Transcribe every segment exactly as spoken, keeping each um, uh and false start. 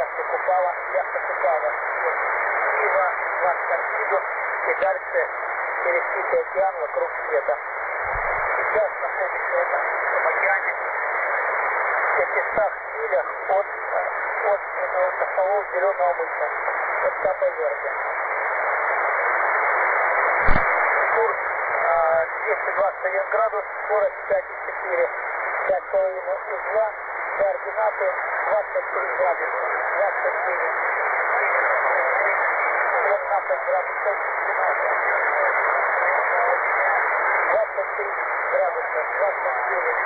яхты Купала, яхта Купала. Киева, в Антарктиду и дальше через Тихий океан вокруг света. Сейчас находится в Атлантическом океане в пятистах милях от, от островов Зеленого мыса, от Капо-Верде. Курс двести двадцать один градус, сорок пять и четыре, пять с половиной узла, координаты двадцать три градуса, двадцать девять, семнадцать градусов, двадцать три градуса, двадцать девять,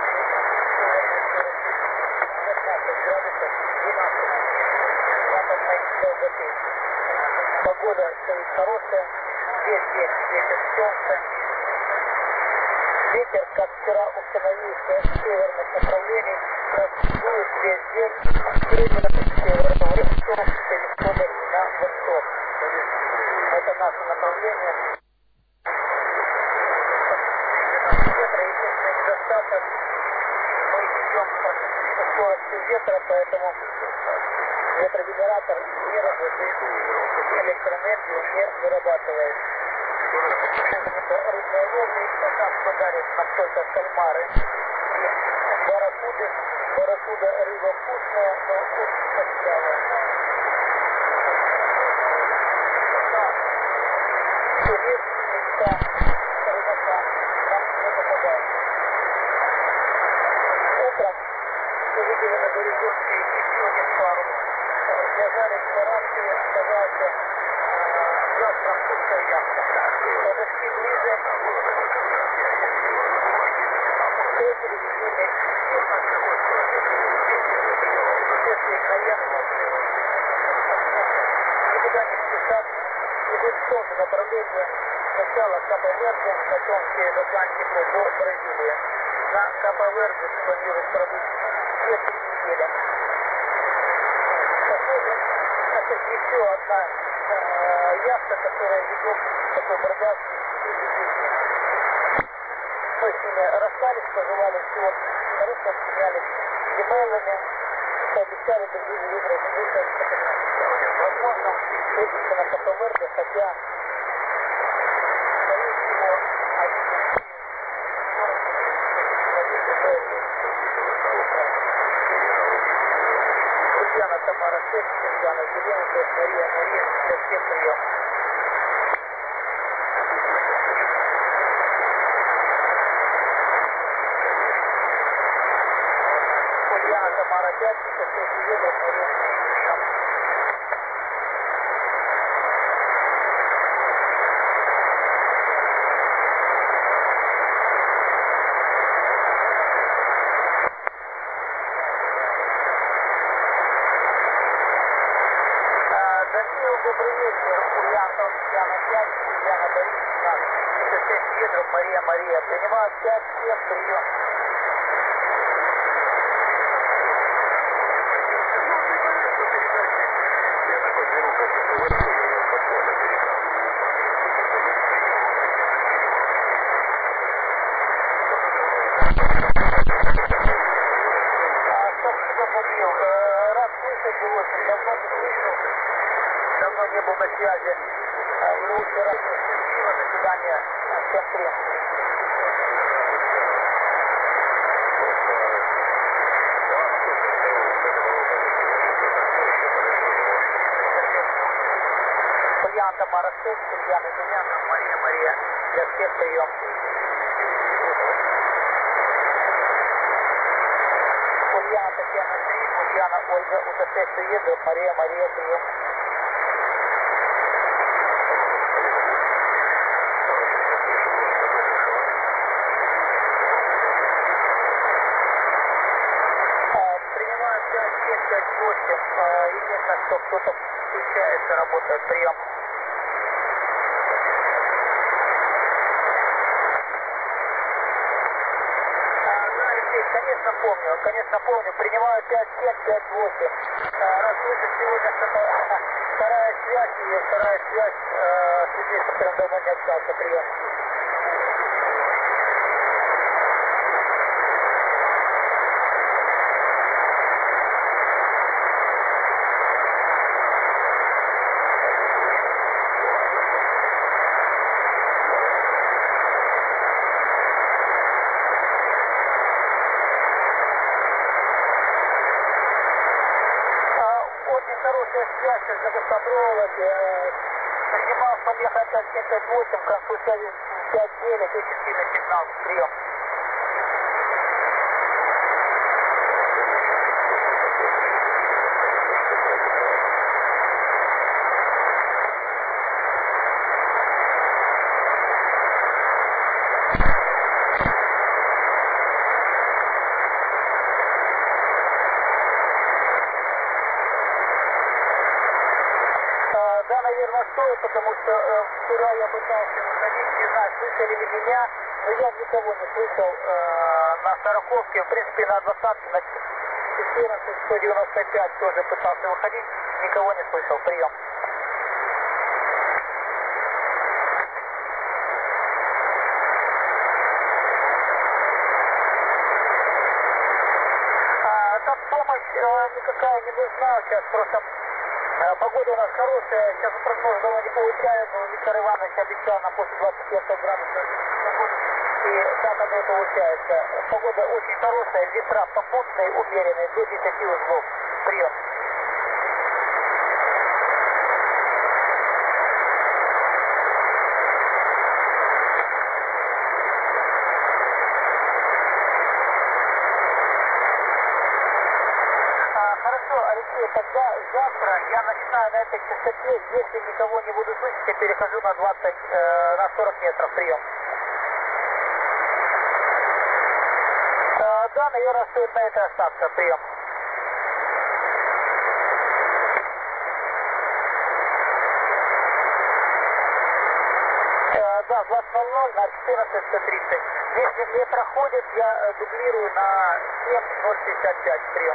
пятнадцать градусов, двенадцать западной долготы. Погода стоит хорошая, весь день светит солнце. Ветер, как вчера установился, с северных направлений, дует весь день среднего северного восток, с исхода на восток. Это наше направление. Ветра, единственный недостаток, мы идем по скорости ветра, поэтому ветрогенератор не работает, электроэнергию не вырабатывает. Рыбная ловля, нам подарит настолько кальмары и барракуды. Барракуда рыба вкусная, но очень костлявая. Турец, мечта, рыбака нам не попадает. Утром увидели на горизонте еще один парус. Связали рации, оказался два французская яхта. Подошли ближе, встретили с ними, если на яхту никуда не спешат, идут в том же направлении, сначала Капо-Верде, потом через Атлантику до Бразилии. На Капо-Верде планируют пробыть две-три недели. Похоже, это еще одна э, яхта, которая ведет такой бродячий стиль жизни. Мы с ними расстались, пожелали всего хорошего, обменялись имейлами, пообещали друг другу выбрать выход. Возможно, встретимся на Капо-Верде, хотя, скорее всего, один Ульяна Тамара шесть, Ульяна Зеленская, Мария Мария, для всех прием. Ульяна Тамара пять, шесть, Ветров, Мария прием. Даниил, добрый вечер. Ульяна, Ульяна пять, Ульяна Борисовна, шесть Ветров, Мария Мария. Принимаю пять, семь, прием. Спасибо, Даниил. Рад слышать его, давно не слышал. Давно не был на связи. В лучший раз счастливо. До свидания. Всем привет. Ульяна Тамара шесть, Ульяна Зеленская, Мария Мария. Для всех прием. Ульяна Татьяна три, Ульяна Ольга, УТС еду, Мария Мария прием. Принимаю пять, семь, пять, восемь. Единственное, что кто-то включается, работает. Прием. Конечно помню, конечно помню. Принимаю пять, семь, пять, восемь. Расслышать сегодня что-то вторая связь и вторая связь э, с людьми, с которым давно не общался. Прием. хорошая связь, сейчас на гастопроводе. Принимал сто пять семьдесят восемь, к концу связи пять девять, очень сильный сигнал, прием. Да, наверное, стоит, потому что э, вчера я пытался выходить, не знаю, слышали ли меня, но я никого не слышал э, на Сороковке, в принципе, на двадцатке, на четырнадцать сто девяносто пять тоже пытался выходить, никого не слышал, прием. А, там помощь э, никакая не нужна, сейчас просто... Погода у нас хорошая, сейчас прогноз давно не получаем, но Виктор Иванович обещал нам после двадцати пяти градусов погоды, и так оно и получается. Погода очень хорошая, ветра попутные, умеренные, до десяти узлов. Прием. Хорошо, Алексей, тогда завтра я начинаю на этой частоте, если никого не буду слышать, я перехожу на двадцать, э, на сорок метров, прием. Э, да, наверное, стоит на этой остаться, прием. Э, да, двадцать ноль ноль на четырнадцать сто тридцать. Если не проходит, я э, дублирую на семь ноль шестьдесят пять, прием.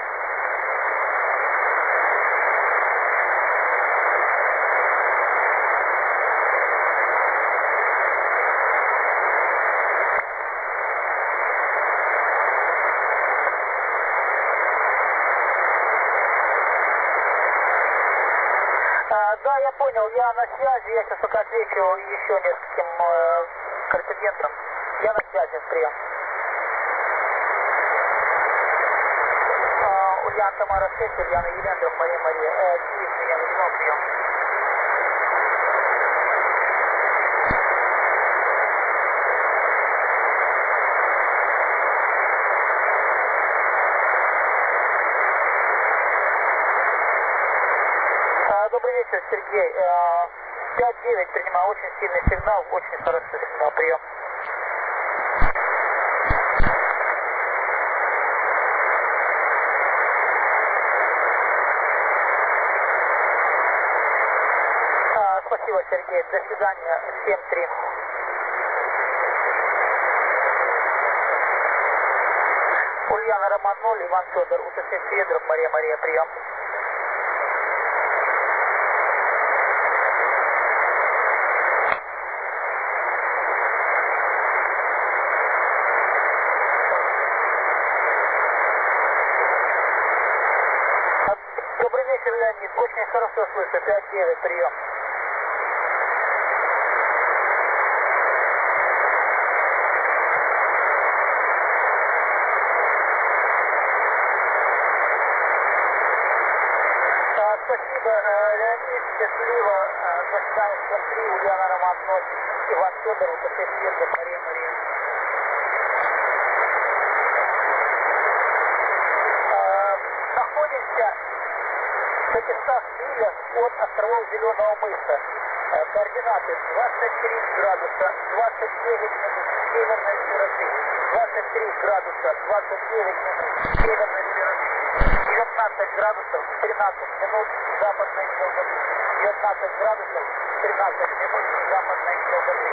Да, я понял, я на связи, я сейчас только отвечу еще нескольким э, корреспондентам. Я на связи, прием. Э, Ульяна Тамара шесть, Ульяна Елена, Мария Мария. Э, Киев меня нанимал, прием. Добрый вечер, Сергей. пять девять принимаю, очень сильный сигнал, очень хороший сигнал, прием. А, спасибо, Сергей. До свидания. семь три. Ульяна Роман ноль, Иван Федор, УТС Федоров, Мария Мария, прием. Добрый вечер, Леонид. Очень хорошо слышу. пять девять, прием. А, спасибо, Леонид. Счастливо. До свидания. семь три. Ульяна Роман ноль. Иван Федор, УТС Федоров, Мария Мария. А, находимся в пятистах милях от островов Зеленого мыса. Координаты двадцать три градуса, двадцать девять минут северной широты, двадцать три градуса, двадцать девять минут северной широты, девятнадцать градусов, тринадцать минут западной долготы, девятнадцать градусов, тринадцать минут западной долготы.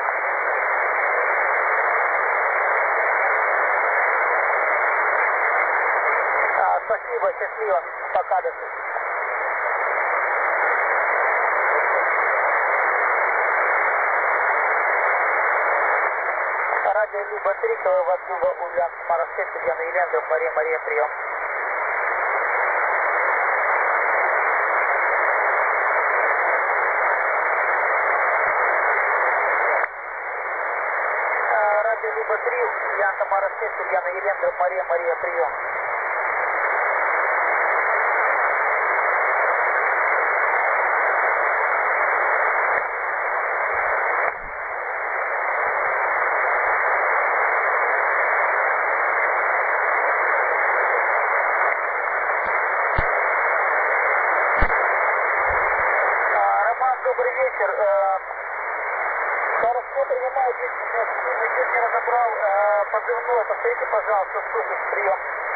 А, спасибо, счастливо, пока, до свидания. Радио Люба три, Калават Люба, Ульян, Тамара шесть, Ульяна Елена, Мария Мария, прием. Радио Люба три, Ульян, Тамара шесть, Ульяна Елена, Мария Мария, прием. добрый вечер. Э, Хорошо, принимаю десять минут. Чуть не разобрал э, позывной. Повторите, пожалуйста, слушай, прием.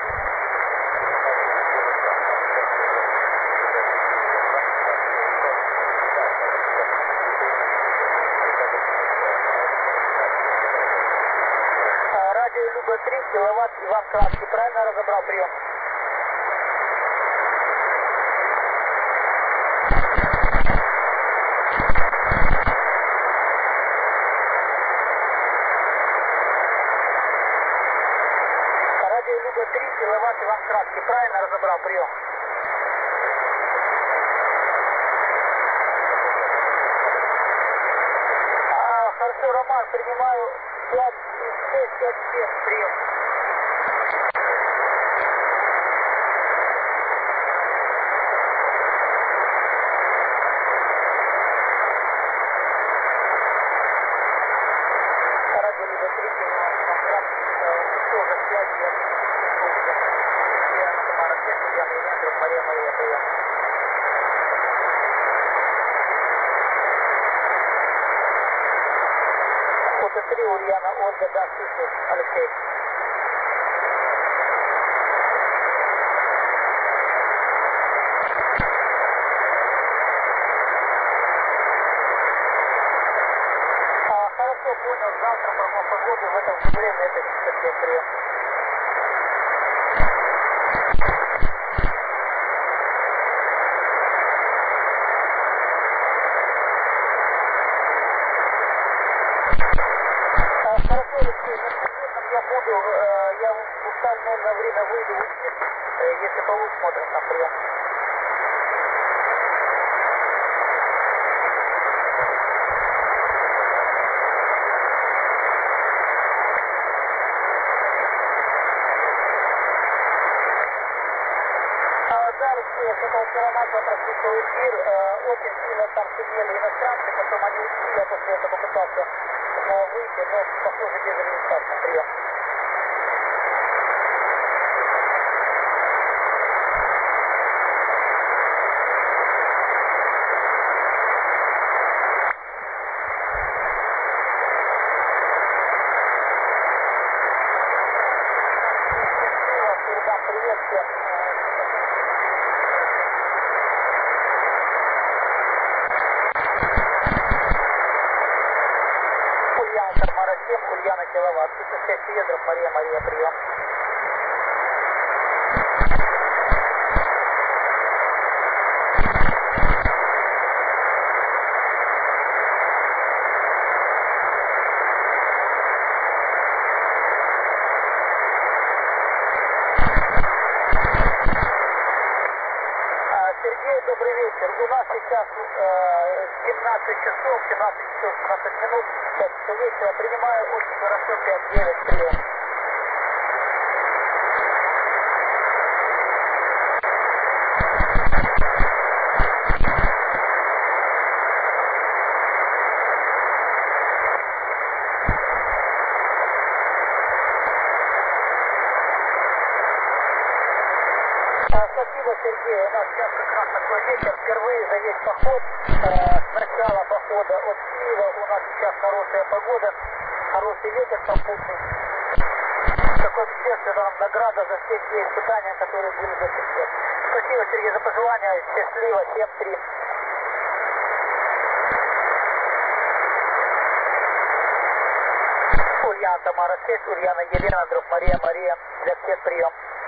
Э, радио Люба три, киловатт, Иван Краски. Правильно разобрал прием? Радио Люба три, киловатт, Иван Краски. Правильно разобрал прием? А, хорошо, Роман, принимаю пять шесть пять семь прием. Радио Люба три, киловатт, Иван Краски. Что за связь? Я на Тамара Сеть, Ульяна Елена, Мария Мария, прием. Фото три, Ульяна, Ольга, да, слышу, Алексей. А, хорошо, понял, завтра прогноз погоды, в это же время это совсем прием. А, хорошо, Алексей, на субботном я буду, э, я в устальное время выйду в эфир, э, если получится, смотрим там прием. А, да, Алексей, я хотел вчера начал прослушал эфир, э, очень сильно там сидели иностранцы, потом они ушли, я после этого попытался э, выйти, но похоже безрезультатно прием. Передам привет всем. Ульяна Тамара семь, Ульяна киловатт, тридцать шесть Ветров, Мария Мария, прием. А, Сергей, добрый вечер. У нас сейчас э, семнадцать часов, семнадцать часов семнадцать минут, пять часов вечера. Принимаю очень хорошо, пять девять, прием. А, Спасибо, Сергей. У нас сейчас как раз такой вечер. Впервые за весь поход, э, с начала похода от Киева, у нас сейчас хорошая погода, хороший ветер попутный. Такое впечатление, что нам награда за все те испытания, которые были до сих пор. Спасибо, Сергей, за пожелания. Счастливо, семь три. Ульяна Тамара шесть, Ульяна Елена, друг Мария Мария, для всех прием.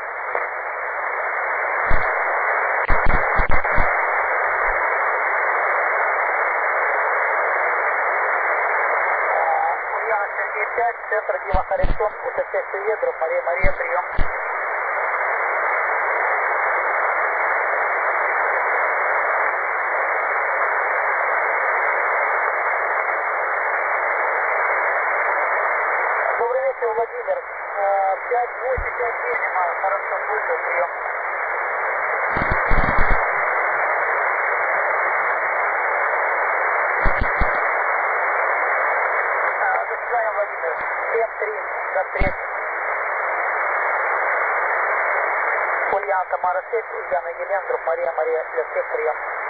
Ульяна Сергей пять, центр Дима Харрисон, уточняющий Ветров, Мария Мария, прием. Добрый вечер, Владимир. пять восемь пять семь, хорошо, слышал, прием. До свидания, Владимир. семь три, до встречи. Ульяна Тамара шесть, Ульяна Елена, друг Мария Мария, для всех прием.